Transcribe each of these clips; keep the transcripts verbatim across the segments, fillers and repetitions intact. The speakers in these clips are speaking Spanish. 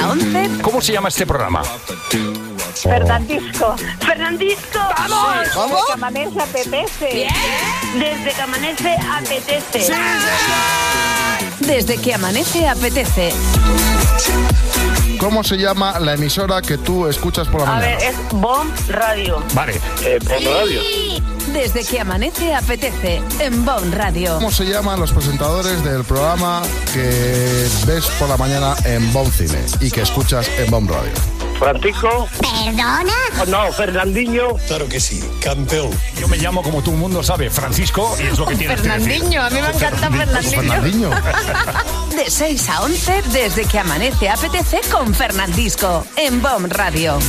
a once. ¿Cómo se llama este programa? Fernandisco. Fernandisco. ¡Vamos! Sí. ¿Cómo? Desde que amanece apetece. Bien. Desde que amanece apetece. ¡Sí, Desde que amanece apetece. ¿Cómo se llama la emisora que tú escuchas por la A mañana? ver, es Bomb Radio. Vale. Eh, Bon Radio. Desde que amanece apetece en Bon Radio. ¿Cómo se llaman los presentadores del programa que ves por la mañana en Bon Cine y que escuchas en Bon Radio? Francisco. ¿Perdona? Oh, no, Fernandinho. Claro que sí, campeón. Yo me llamo, como todo el mundo sabe, Francisco, y es lo que tienes que decir. Fernandinho, a mí me encanta Fernandinho. Fernandinho. De seis a once, desde que amanece apetece con Fernandisco en Bon Radio.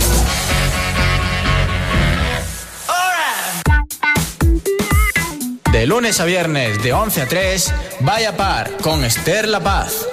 De lunes a viernes, de once a tres, Vaya Par con Esther La Paz.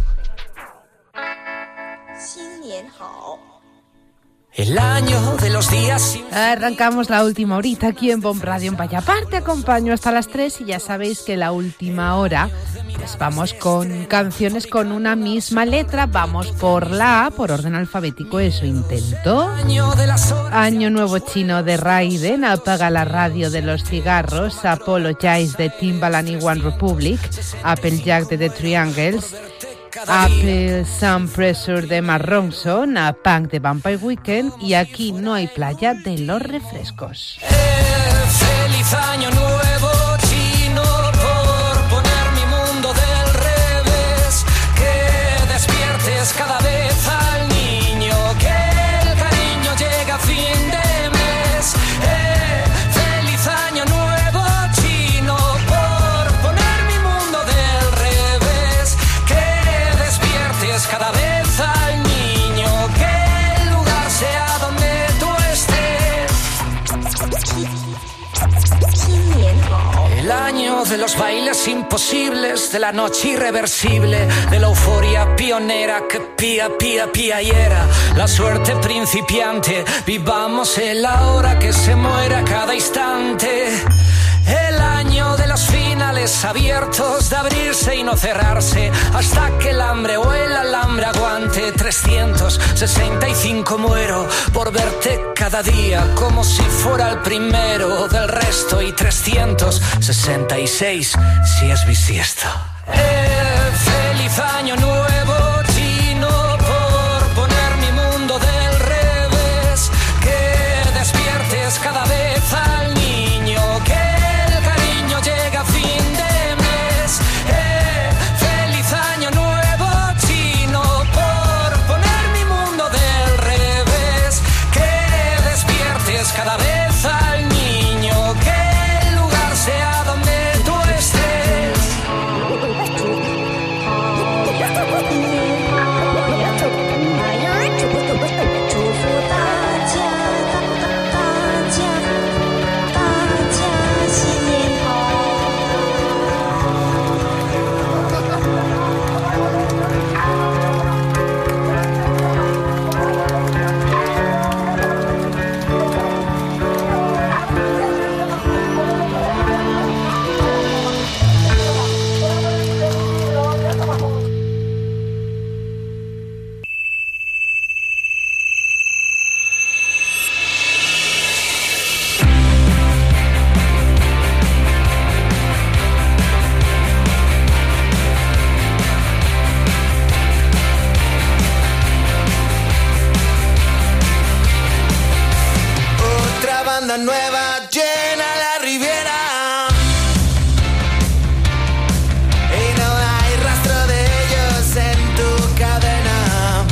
El año de los días... Arrancamos la última horita aquí en Bon Radio en Vaya Par. Te acompaño hasta las tres y ya sabéis que la última hora pues vamos con canciones con una misma letra. Vamos por la A, por orden alfabético, eso intento. Año Nuevo Chino de Raiden, Apaga la Radio de los Cigarros, Apologize de Timbaland y One Republic, Applejack de The Triangles, Apple Sun Pressure de Mark Ronson, a Punk de Vampire Weekend y Aquí no hay playa de Los Refrescos. Eh, feliz año nuevo chino por poner mi mundo del revés. Que despiertes cada vez al niño, que el cariño llega a fin de mes. Eh, feliz año nuevo chino por poner mi mundo del revés. Que despiertes cada vez al niño, que el lugar sea donde tú estés. El año de los bailes imposibles, de la noche irreversible, de la euforia pionera que pía, pía, pía y era la suerte principiante. Vivamos el ahora que se muera cada instante. El año de los finales abiertos, de abrirse y no cerrarse, hasta que el hambre o el alambre aguante. Trescientos sesenta y cinco muero por verte cada día como si fuera el primero del resto. Y trescientos sesenta y seis si es bisiesto. Eh, feliz año nuevo chino por poner mi mundo del revés. Que despiertes cada vez al niño, que llega fin de mes. Eh, feliz año nuevo chino por poner mi mundo del revés. Que despiertes cada vez al niño, que el lugar sea donde tú estés. Nueva llena la Riviera y no hay rastro de ellos en tu cadena.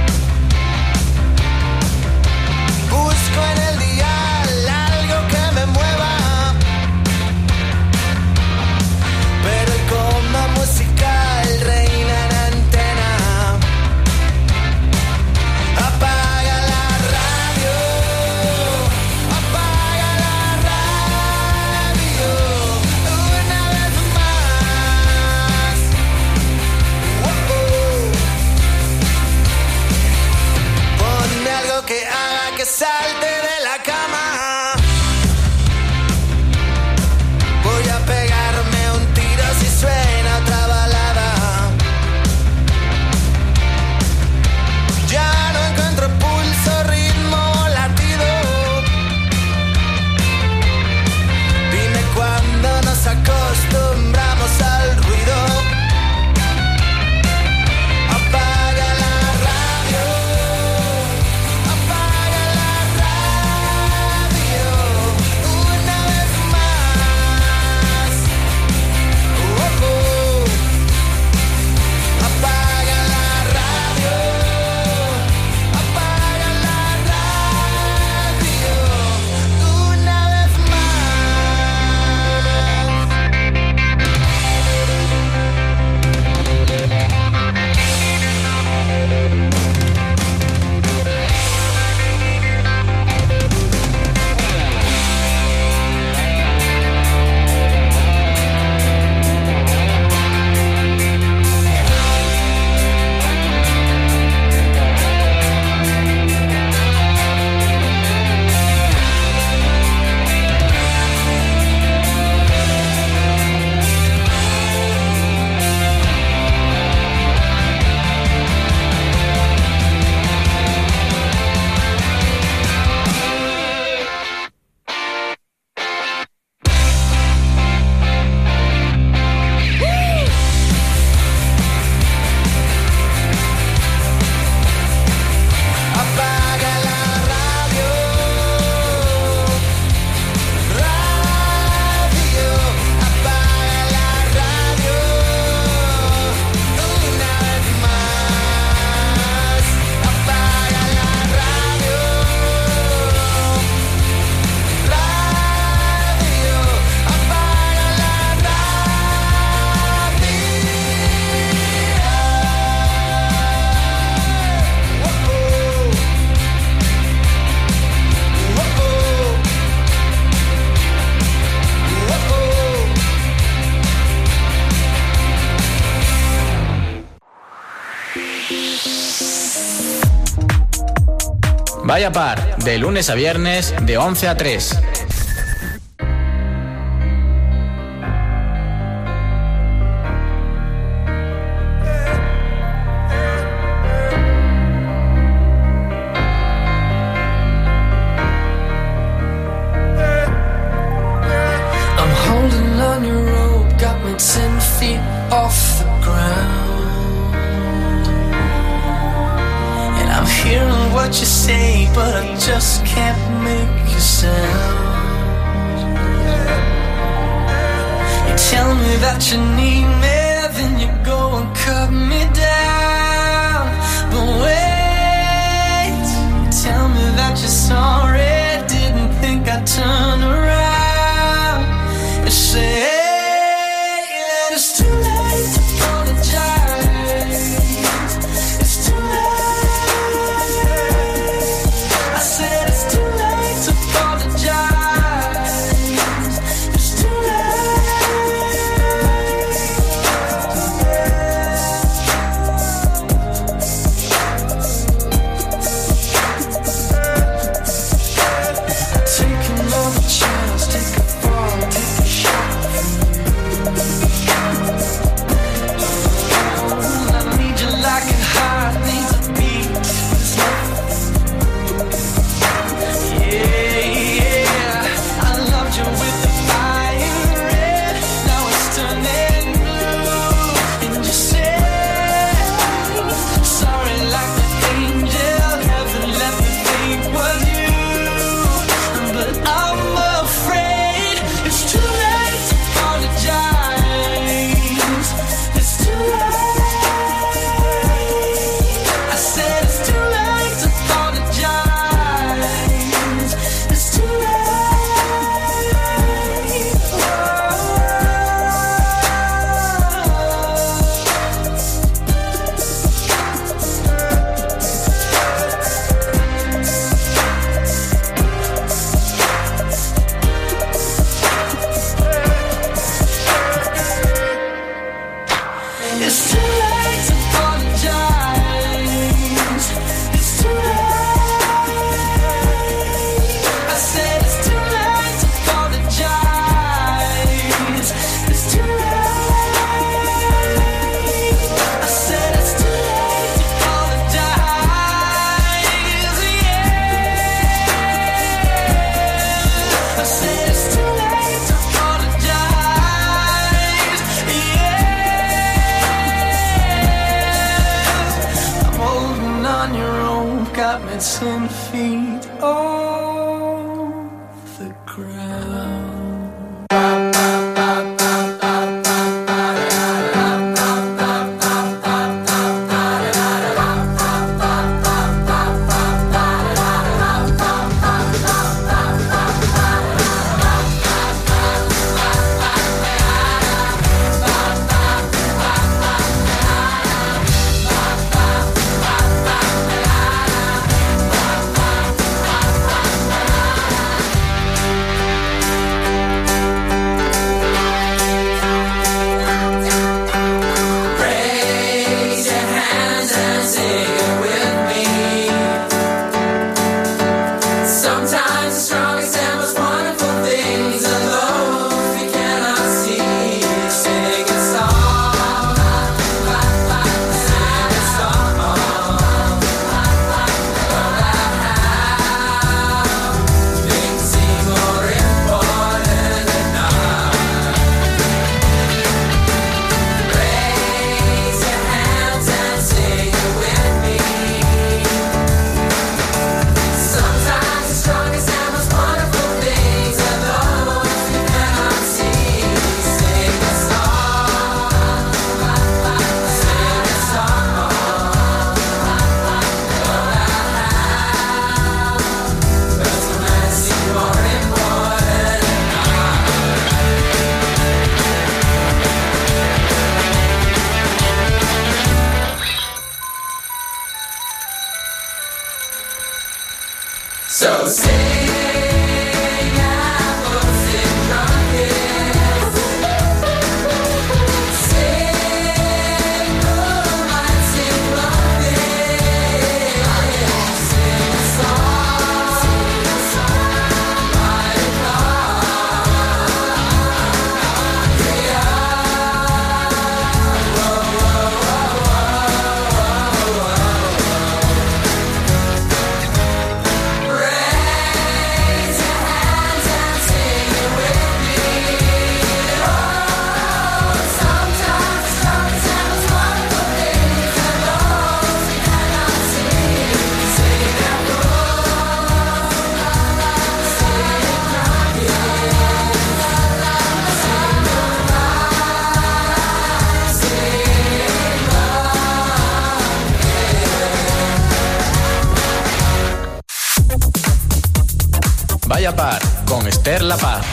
Busco en el dial algo que me mueva, pero el coma musical reina en antena. Apaga la radio. Que haga que salte de la cama. Voy a pegarme un tiro si suena otra balada. Vaya Par, de lunes a viernes, de once a tres. Ten feet off the ground, and I'm hearing what you say, but I just can't make a sound. You tell me that you need me, then you go and cut me down. But wait, you tell me that you're sorry, didn't think I'd turn around. You say it's too late to apologize. It's too late. I said it's too late to apologize. It's too late. Take another chance, take a fall, take a shot. Like a heart needs a beat. Yeah, yeah. I loved you with the fire red. Now it's turning blue. And you say sorry like an angel. Heaven let me think was you. But I'm afraid it's too late to apologize. It's too late. Ten feet off the ground. So sing. Sing, oh, my sing, Payapar con Esther La Paz.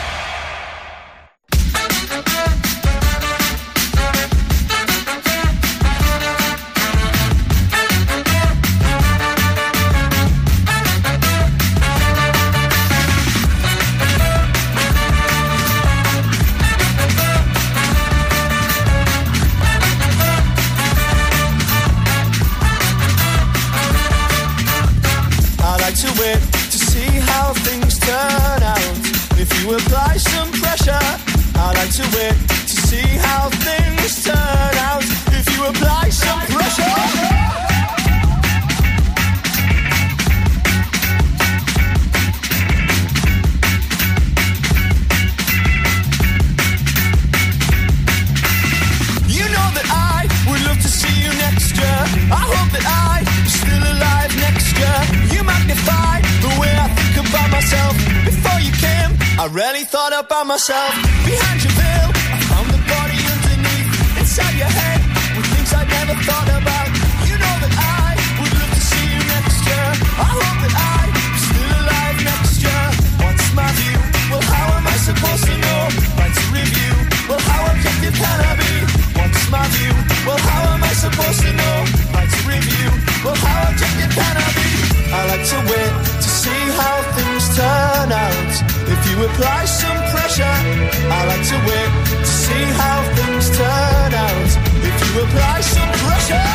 Myself behind your veil, I found the body underneath, inside your head, with things I'd never thought about. You know that I would love to see you next year. I hope that I'm still alive next year. What's my view? Well, how am I supposed to know? Like to review. Well, how objective can I be? What's my view? Well, how am I supposed to know? Like to review. Well, how objective can I be? I like to wait to see how things turn out. If you apply some pressure, I like to wait to see how things turn out. If you apply some pressure.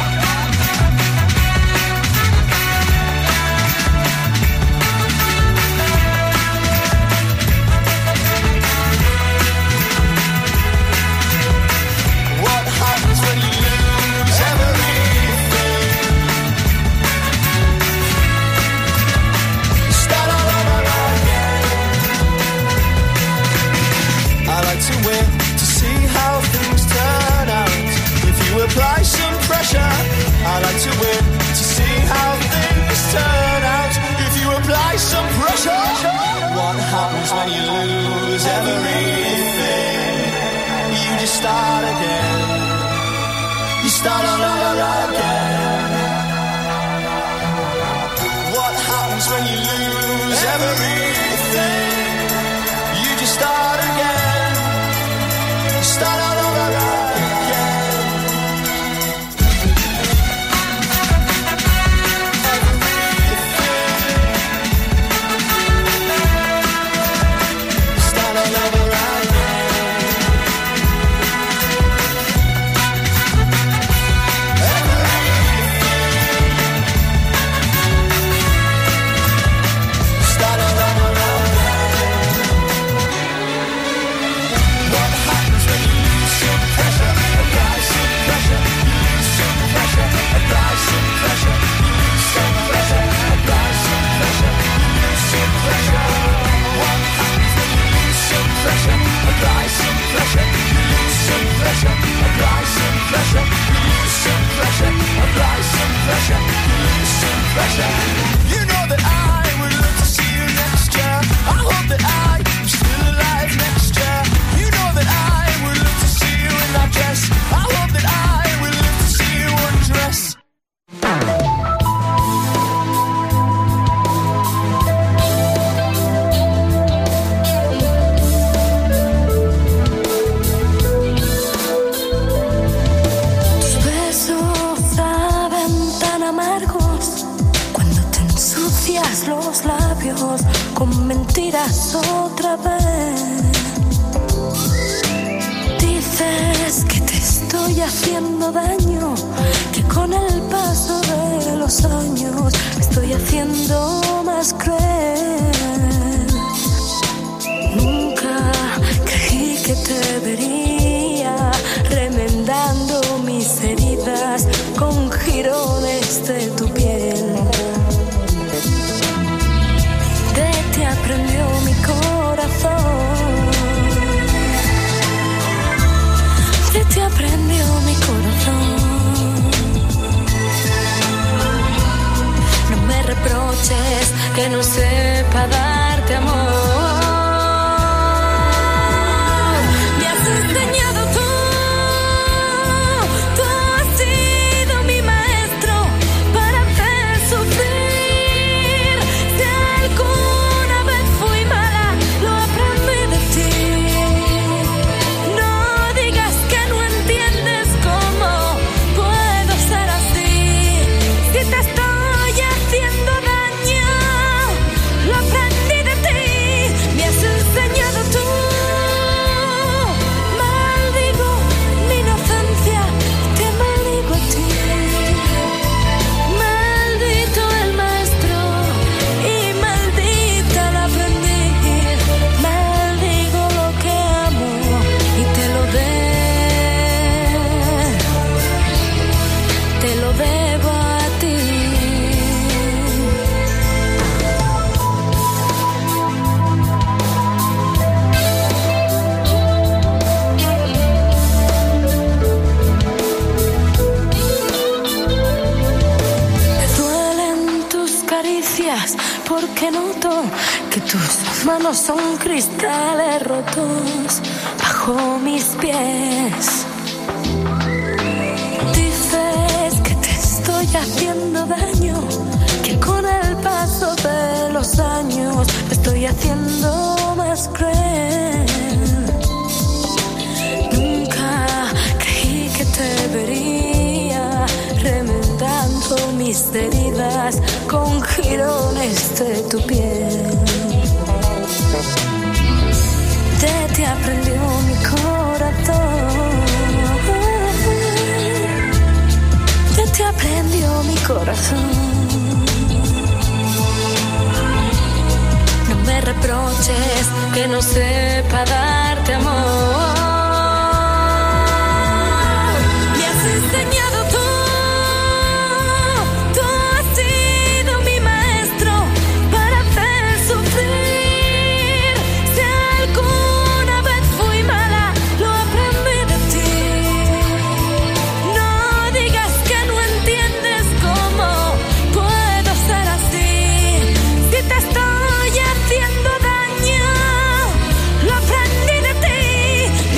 What happens when you lose everything? You start all over again. I like to wait to see how things turn out. If you apply some pressure, I like to wait to see how things turn out. If you apply some pressure. What happens when you lose everything? You just start again. You start all over again. What happens when you lose everything? You just start again. You start all over again. Start all over You know that I would love to see you next year. I hope that I am still alive next year. You know that I would love to see you in that dress. I hope that I would love to see you undress. Los labios con mentiras otra vez. Dices que te estoy haciendo daño, que con el paso de los años me estoy haciendo más cruel. Nunca creí que te vería remendando mis heridas con jirones de tu piel. Te aprendió mi corazón, se te aprendió mi corazón. No me reproches que no sepa darte amor. Me has enseñado tú, tú has sido mi maestro para hacer sufrir. Si alguna caricias, porque noto que tus manos son cristales rotos bajo mis pies. Dices que te estoy haciendo daño, que con el paso de los años me estoy haciendo más cruel. Nunca creí que te vería remendando mis heridas con jirones de tu piel. Ya te aprendió mi corazón, ya te aprendió mi corazón. No me reproches que no sepa darte amor. Me has enseñado tú. Te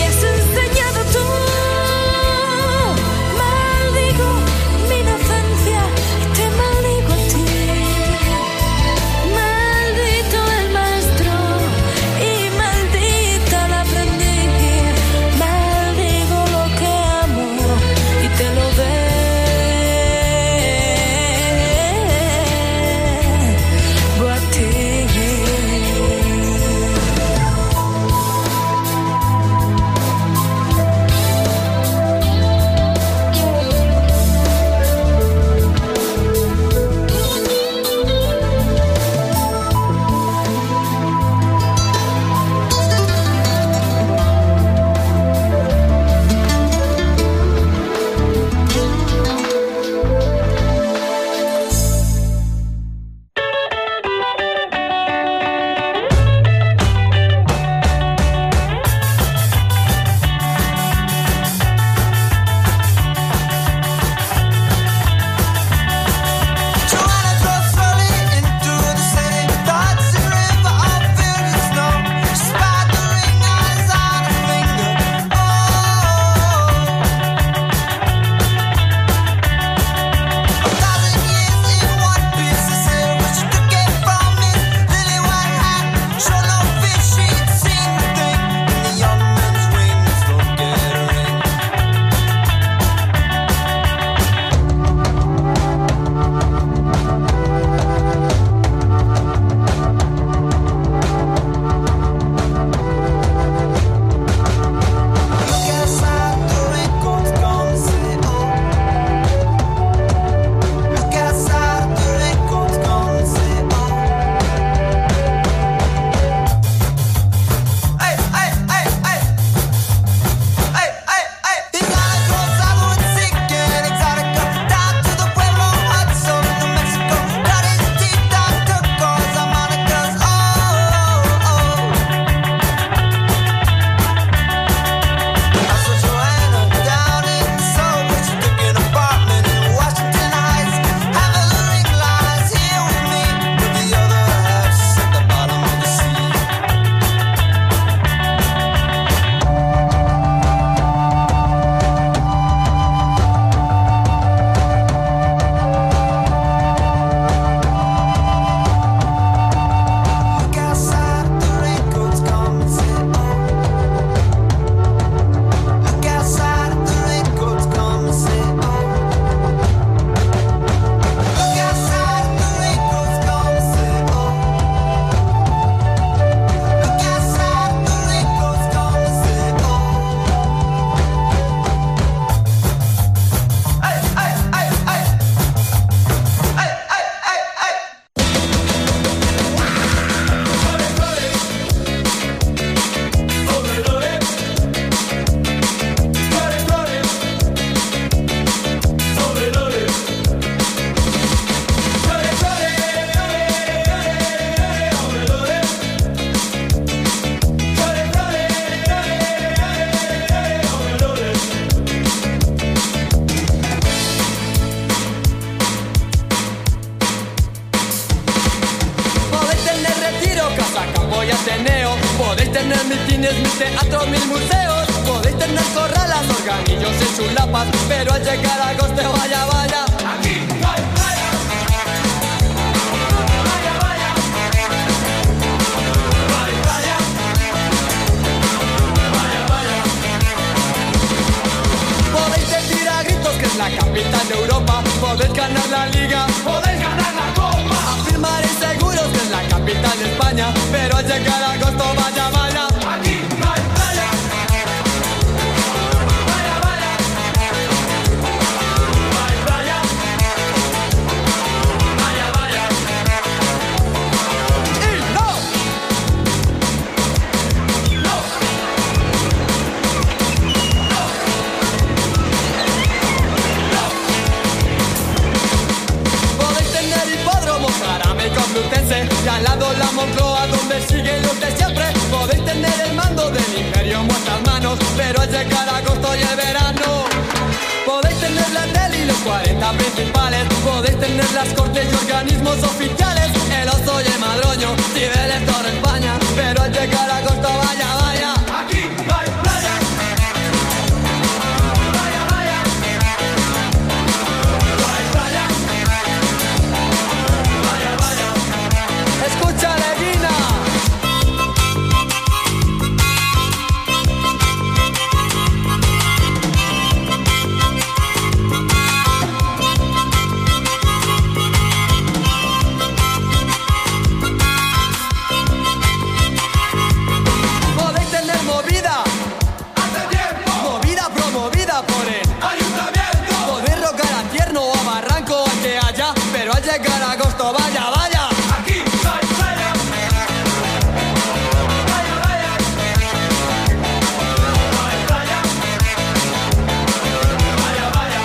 Ateneo. Podéis tener mil cines, mil teatros, mil museos. Podéis tener corralas, organillos y chulapas. Pero al llegar a agosto, vaya, vaya, aquí no hay playa. Vaya, vaya, no hay playa. Vaya, vaya. Podéis decir a gritos que es la capital de Europa. Podéis ganar la liga, podéis ganar la copa. Afirmaréis seguros que es la capital de España. Pero al llegar a agosto, vaya, vaya, aquí no hay playa. Vaya, vaya, no hay playa. Vaya, vaya. Y no, no, no. Podéis tener hipódromos, Jarama y Complutense, y al lado la Moncloa donde siguen los de siempre. Podéis tener el mando del imperio en vuestras manos, pero al llegar a agosto y el verano. Podéis tener la tele y los cuarenta principales. Podéis tener las cortes y organismos oficiales. El Oso y el Madroño, Cibeles, Torre España. Pero al llegar a agosto, vaya, vaya, aquí no hay playa. Vaya, vaya, no hay playa. Vaya, vaya. Escucha, Levina. Podéis tener movida, hace tiempo, movida promovida por el ayuntamiento. Podéis rocar a Tierno o a Barranco o a que haya, pero al llegar a agosto, vaya, vaya, aquí no hay playa. Vaya, vaya, no hay playa. Vaya, vaya,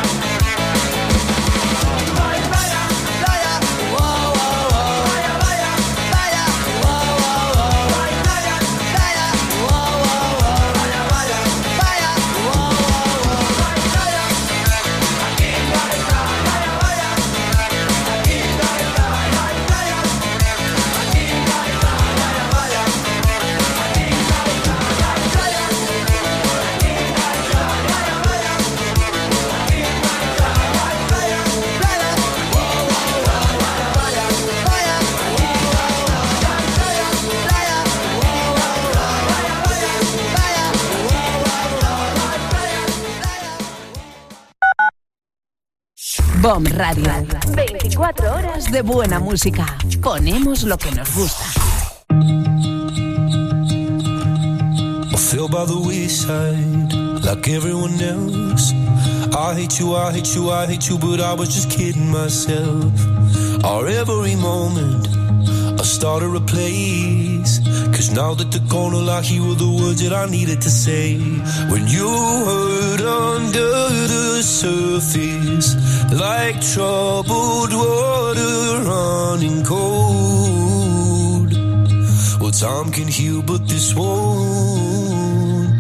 no hay playa. Playa, wow, wow, wow. Vaya, vaya, playa, wow, wow, wow. No hay playa, playa, wow, wow, wow. Vaya, vaya, playa, wow, wow, wow. No hay playa, aquí no hay playa. Vaya, vaya, aquí no hay playa. No hay playa, aquí no hay playa. Vaya, vaya, aquí no hay playa. Hay playa, aquí no hay playa. Vaya, vaya, aquí no hay playa. Hay playa, playa, wow, wow, wow. Vaya, vaya, vaya, wow, wow, wow. Hay playa, playa, wow, wow, wow. Vaya, vaya, playa, wow, wow, wow. Hay playa, playa. BOM Radio. veinticuatro horas de buena música. Ponemos lo que nos gusta. I fell by the wayside like everyone else. I hate you, I hate you, I hate you, but I was just kidding myself. Our every moment I started a place, cause now that they're gone, all I hear were the words that I needed to say. When you hurt under the surface, like troubled water running cold. Well, time can heal, but this won't.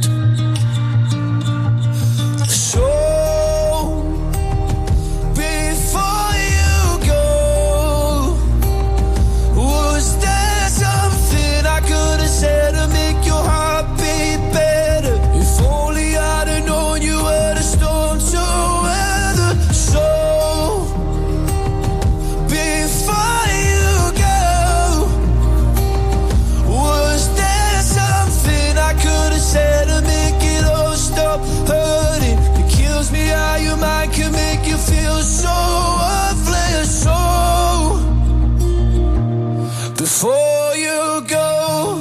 So before you go, was there something I could have said to make your heart beat better? If only I'd have known you were the storm to weather. So before you go, was there something I could have said to make it all stop hurting? It kills me how your mind can make you feel so worthless. So before you go,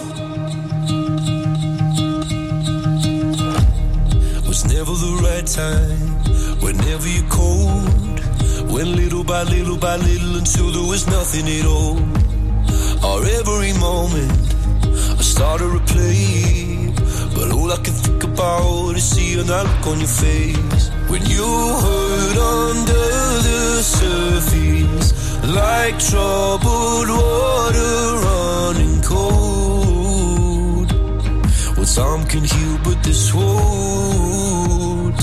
was never the right time, whenever you're cold. Went little by little by little until there was nothing at all. Our every moment I started to play, but all I can think about is seeing that look on your face. When you hurt under the surface, like troubled water running cold. Well, time can heal, but this won't.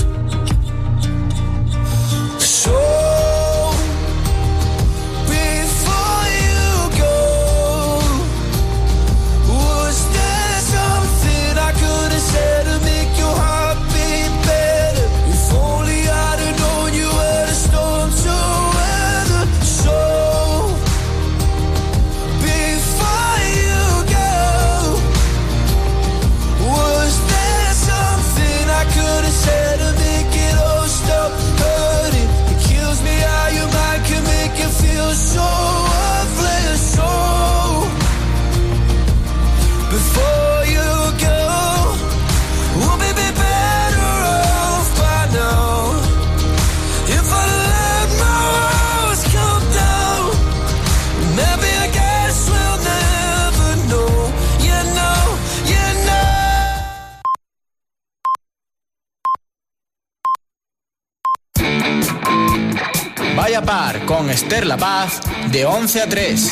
So before you go, was was so worthless, so before you go, we'll be better off by now. If I let my walls come down, maybe I guess we'll never know. You know, you know. Vaya par con Esther La Paz de once a tres.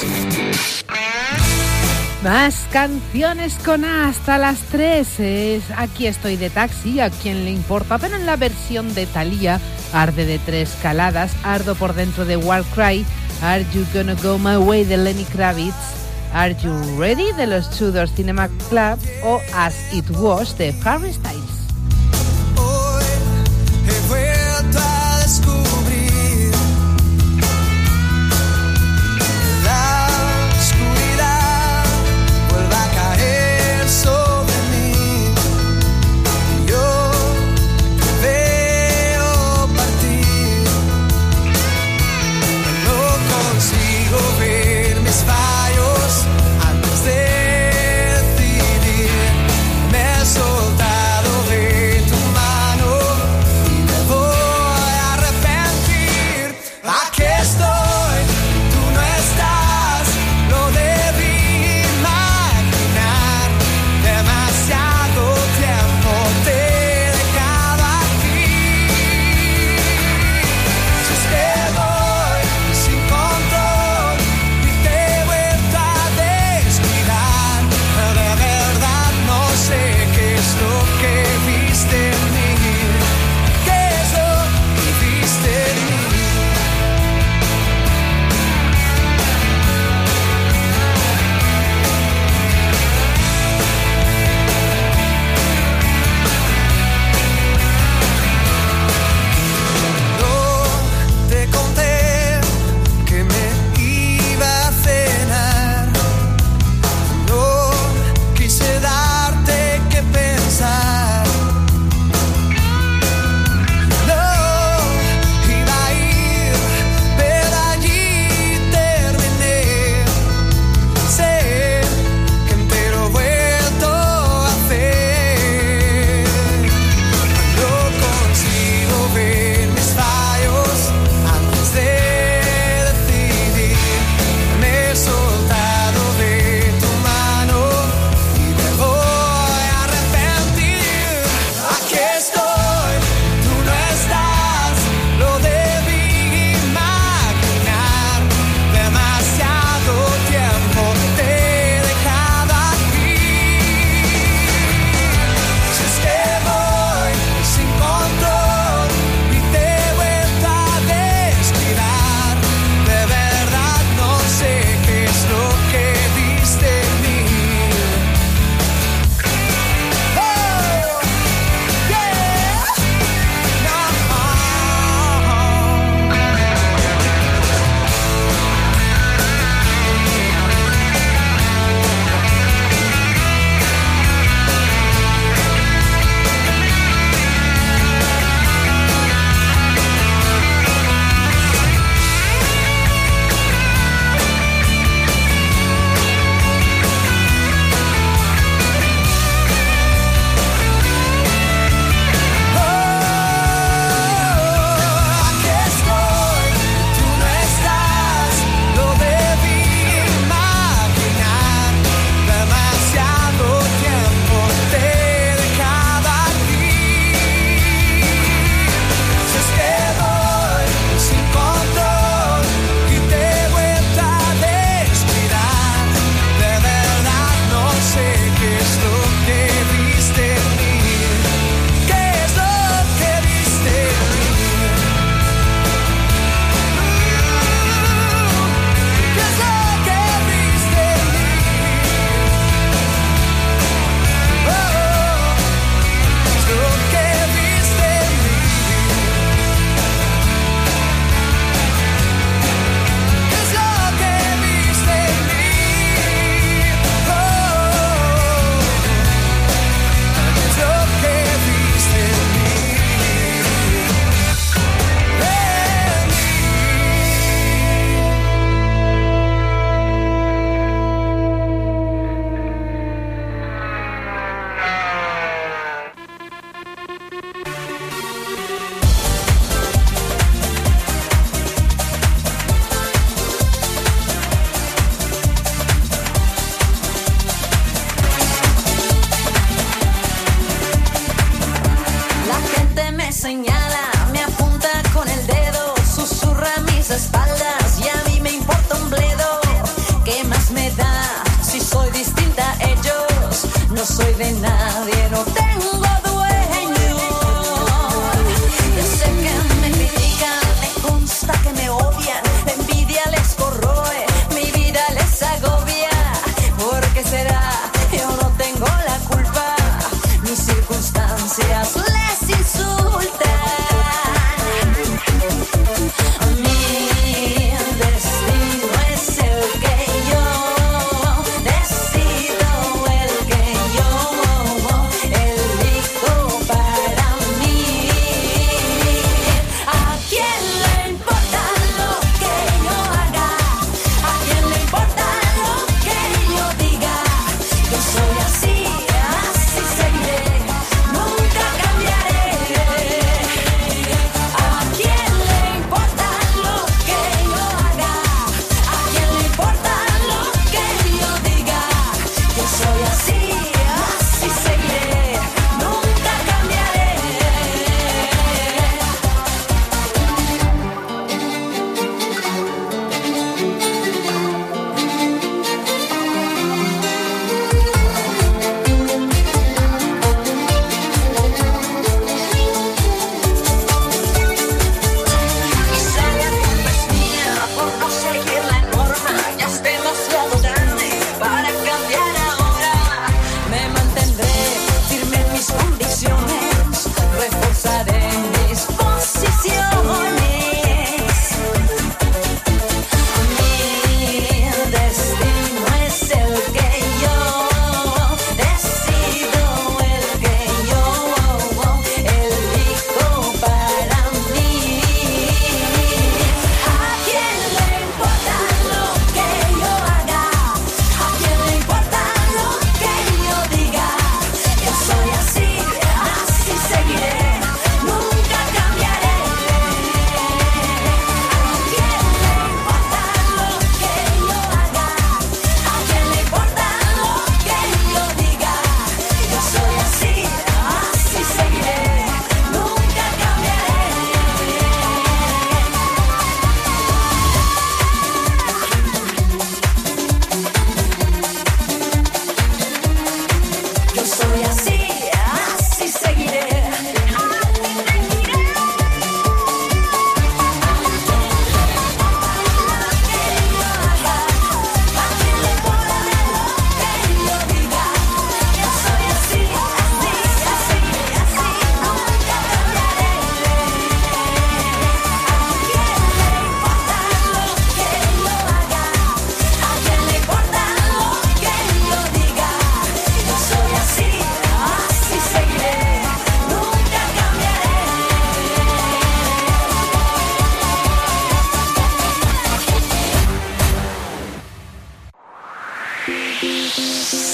Más canciones con A hasta las tres. Es Aquí estoy de Taxi, a quien le importa, pero en la versión de Thalía, Arde de Tres Caladas, Ardo por dentro de Warcry, Are You Gonna Go My Way de Lenny Kravitz, Are You Ready de los Tudor Cinema Club o As It Was de Harry Styles. Hoy he vuelto a descubrir la oscuridad vuelve a caer sobre mí. Yo te veo partir, no consigo ver mis fallos antes de decidir. Me he soltado de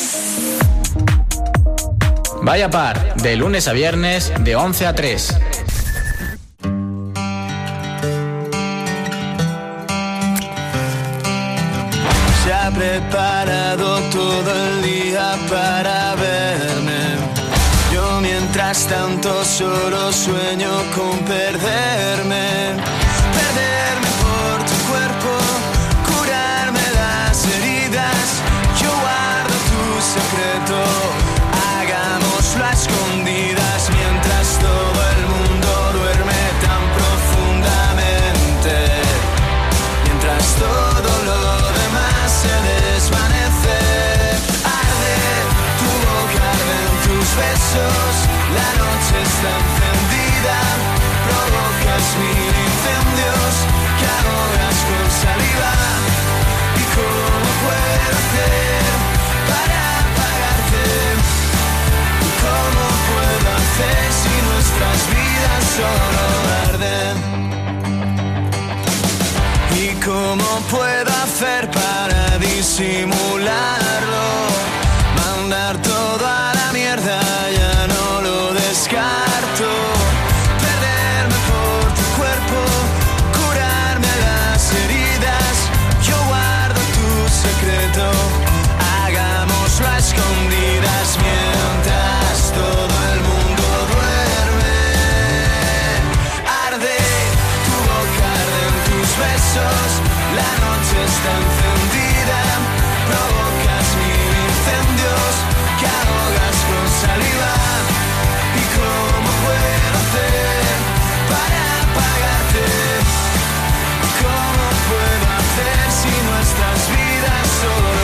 Vaya Par, de lunes a viernes, de once a tres. Se ha preparado todo el día para verme. Yo mientras tanto solo sueño con perderme. Perderme por tu cuerpo, curarme las heridas. Yo guardo tu secreto, hagámoslo a escondidas mientras todo el mundo duerme tan profundamente. Mientras todo lo demás se desvanece. Arde tu boca, arden tus besos. La noche está encendida, provocas mil incendios que ahogas con saliva. ¿Y cómo puedo hacer para apagarte? ¿Y cómo puedo hacer si nuestras vidas solo arden? ¿Y cómo puedo hacer para disimularlo? Mandar todo a la mierda, ya no lo descarto. Perderme por tu cuerpo, curarme las heridas. Yo guardo tu secreto, hagámoslo a escondidas mientras todo el mundo duerme. Arde tu boca, arden tus besos. La noche está encendida, provocas mil incendios que ahogas con saliva. ¿Y cómo puedo hacer para apagarte? ¿Y cómo puedo hacer si nuestras vidas solo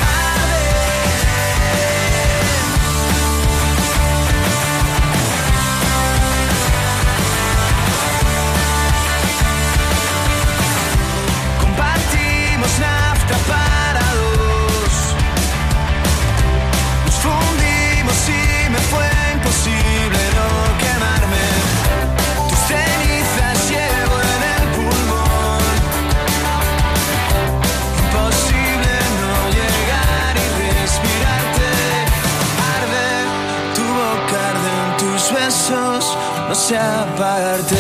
compartimos nafta para dos? Nos fundimos y me fue imposible no quemarme. Tus cenizas llevo en el pulmón. Imposible no llegar y respirarte. Arde tu boca, arden tus besos, no sé apagarte.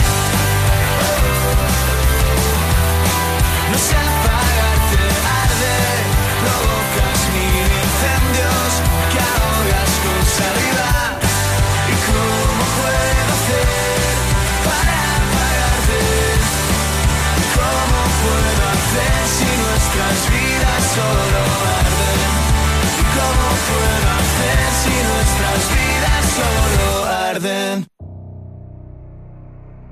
No sé apagarte, arde, provocas mil incendios que ahogas con saliva. ¿Y cómo puedo hacer para apagarte? ¿Y cómo puedo hacer si nuestras vidas solo arden? ¿Y cómo puedo hacer si nuestras vidas solo arden?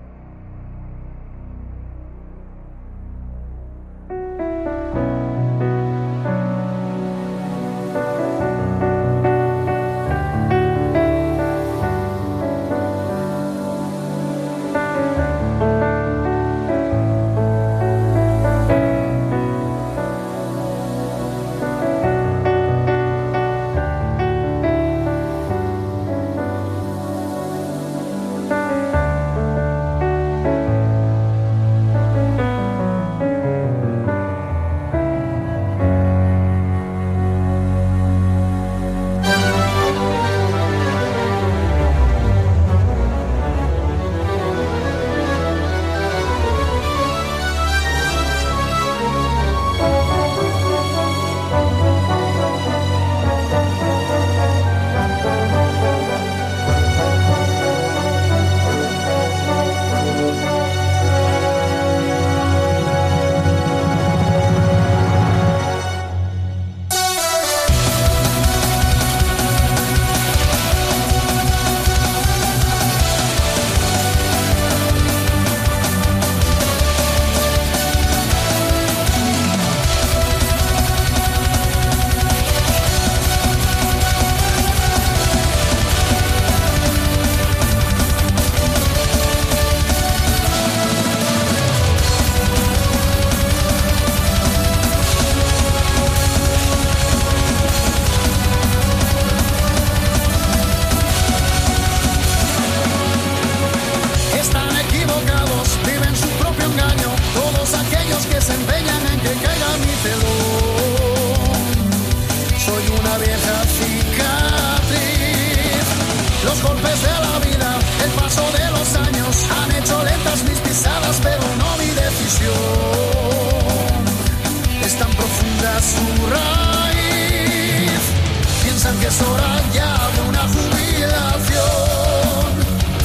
su raíz. Piensan que es hora ya de una jubilación,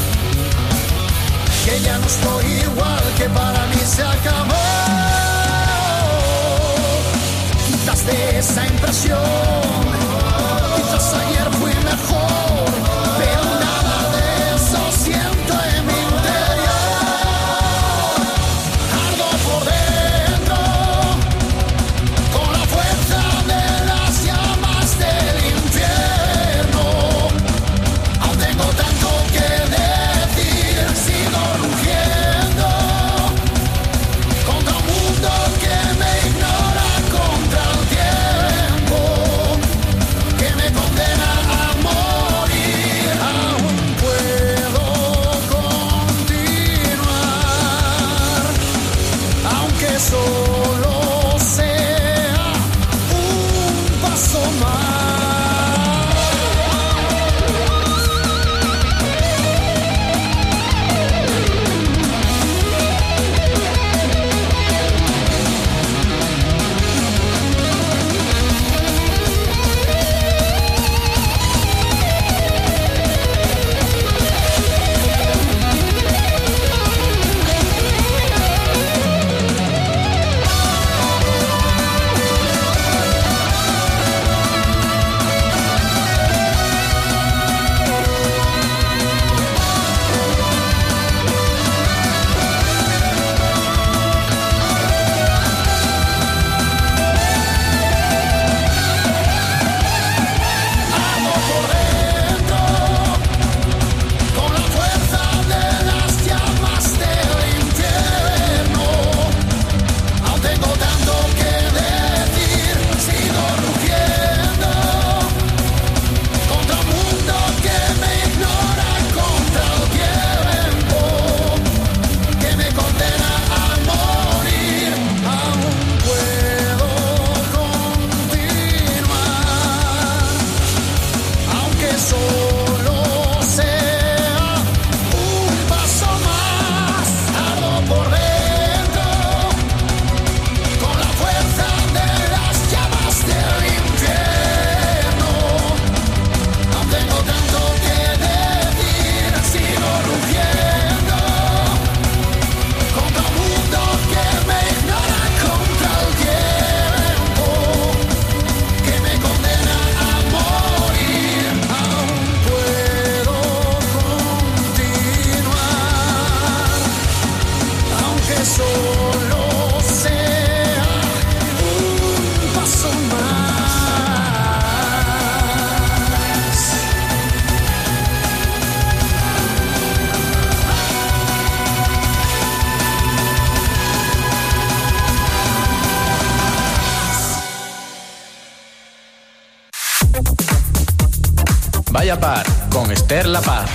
que ya no estoy igual, que para mí se acabó. Quizás de esa impresión, quizás ayer fui mejor, pero nada de eso siento en mi interior. Ardo por dentro con la fuerza de las llamas del infierno. Aún tengo tanto que decir, sigo rugiendo contra un mundo que me ignora, contra el tiempo que me condena a morir. Aún puedo continuar, aunque solo sea un paso más. Con la fuerza de las llamas del infierno, aún tengo tanto que decir, sigo rugiendo contra un mundo que me ignora, contra el tiempo que me condena a morir. Aún puedo continuar, aunque solo sea un paso más. Ardo por dentro con la fuerza de las llamas del infierno. Aún tengo tanto que decir, sigo rugiendo contra un mundo que me ignora, contra el tiempo que me condena a morir. Aún puedo continuar, aunque solo sea un paso más. Vaya Par con Esther La Paz.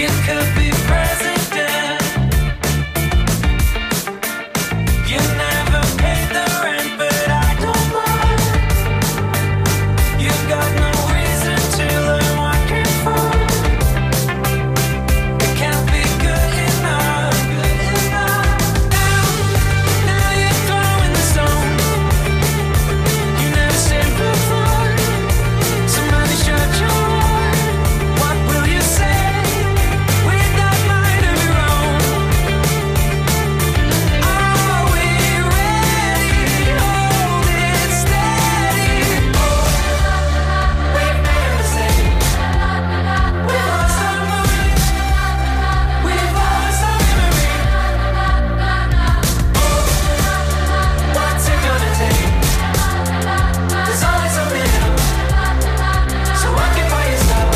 You could be president. You never paid the rent, but I don't mind. You got no reason to learn what you're for. It can't be good enough, good enough. Now, now you're throwing the stone. You never said before. Somebody shut your eyes. What will you say with that mind of your own? Are we ready? Hold it steady. Oh, we've made a mistake. We've lost our mind. We've lost our memory. Oh, what's it gonna take? There's always a middle, so occupy yourself.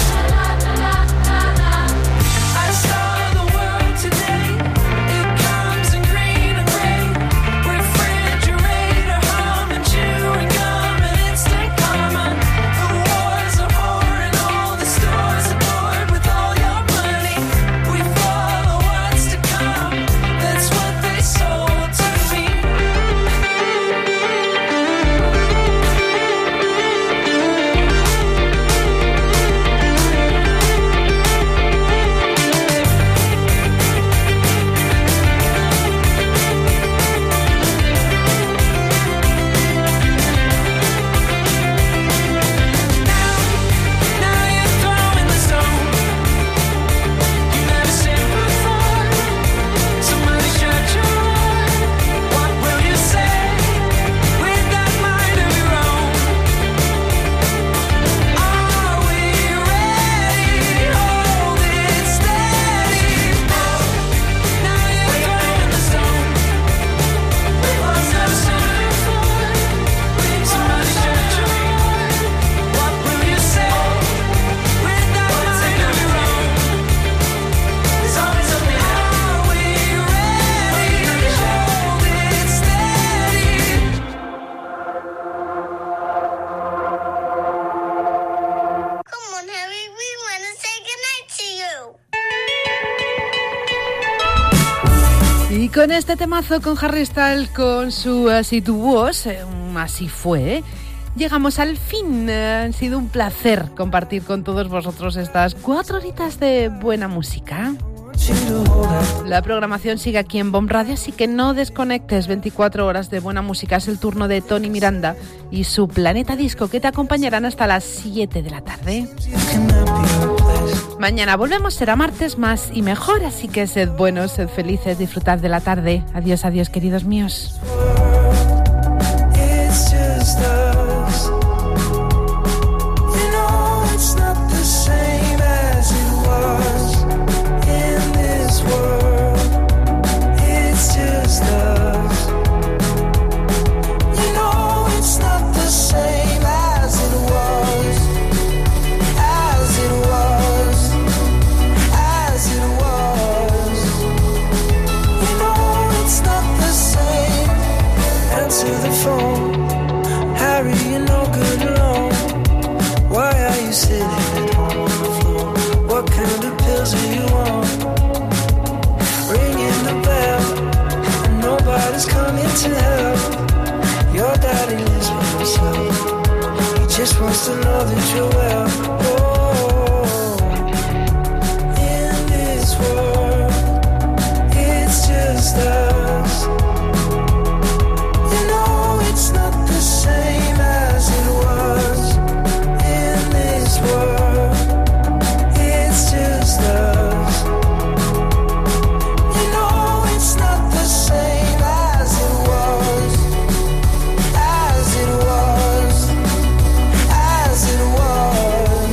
I saw the world today. It comes in green and gray. Refrigerator humming, chewing gum and instant karma. The wars are whore and all the stores are bored with all your money. We follow what's to come. That's what they sold to me. Now you're throwing the stone. You never said before. Somebody shut your eyes. What will you say with that mind of your own? Are we ready? Hold it steady. Oh, now you're throwing the stone. We've lost our son before. Somebody shut your eyes. What will you say with that mind of your own? There's always a middle. Are we ready? Hold it steady. Come on, Harry, we want to say goodnight to you. Y con este temazo, con Harry Styles, con su Así tu voz, eh, así fue, llegamos al fin. Eh, ha sido un placer compartir con todos vosotros estas cuatro horitas de buena música. La programación sigue aquí en Bomb Radio, así que no desconectes. Veinticuatro horas de buena música. Es el turno de Tony Miranda y su Planeta Disco, que te acompañarán hasta las siete de la tarde. Mañana volvemos, será martes, más y mejor, así que sed buenos, sed felices, disfrutad de la tarde. Adiós, adiós, queridos míos. It's just us. You know it's not the same as it was in this world. It's just us. You know it's not the same as it was. As it was. As it was. You know it's not the same. Answer the phone. Harry, you're no good alone. Why are you sitting at home on the floor? What kind of pills are you on? Ringing the bell, and nobody's coming to help. Your daddy lives by himself. He just wants to know that you're well. Oh, in this world, it's just us. You know it's not the same as it was in this world. It's just us. You know it's not the same as it was. As it was. As it was.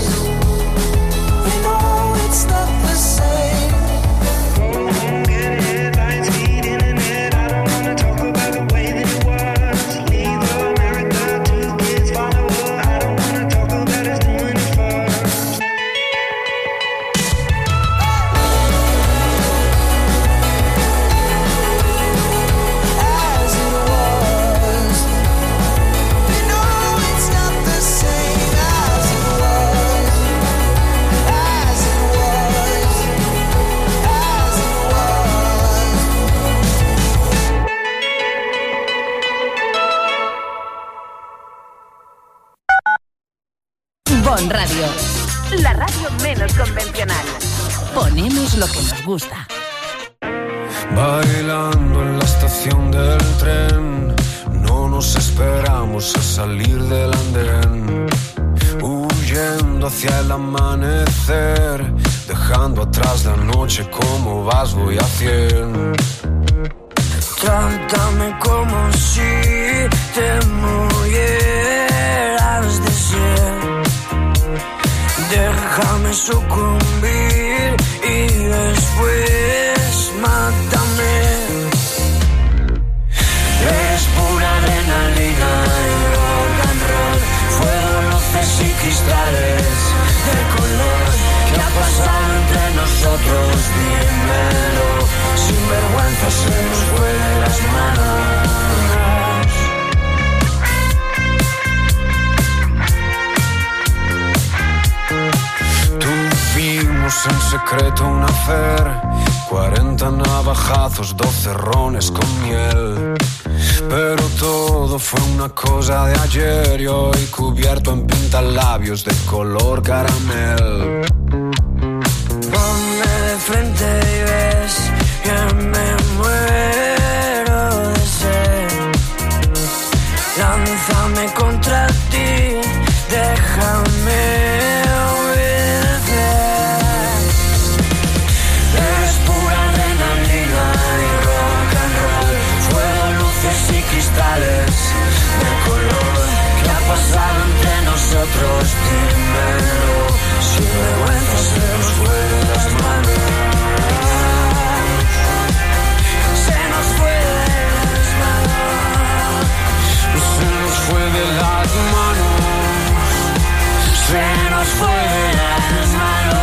menos convencional. Ponemos lo que nos gusta. Bailando en la estación del tren, no nos esperamos a salir del andén. Huyendo hacia el amanecer, dejando atrás la noche. Como vas voy a cien. Trátame como si te murieras de sed. Déjame sucumbir y después mátame. Eres pura adrenalina y rock and roll, fuego, luces y cristales de color. ¿Qué ha pasado entre nosotros? Dímelo. Sin vergüenza se nos fue de las manos. Tuvimos en secreto un affair, cuarenta navajazos, doce rones con miel. Pero todo fue una cosa de ayer y hoy cubierto en pintalabios de color caramel. Ponme de frente y ves que me muero de sed. Lánzame contra ti, déjame obedecer. Eres pura adrenalina y rock and roll, fuego, luces y cristales de color. ¿Qué ha pasado entre nosotros? Dímelo. Sin vergüenza se nos fue de las manos. Se nos fue de las manos. Se nos fue de las manos. Se nos fue de las manos.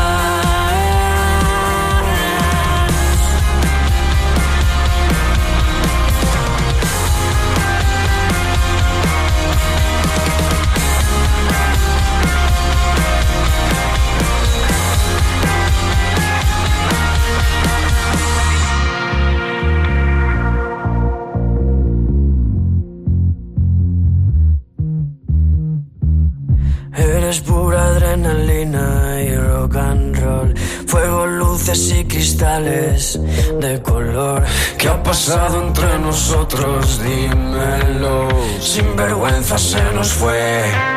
Eres pura adrenalina y rock and roll, fuego, luces y cristales de color. ¿Qué ha pasado entre nosotros? Dímelo. Sin vergüenza se nos fue.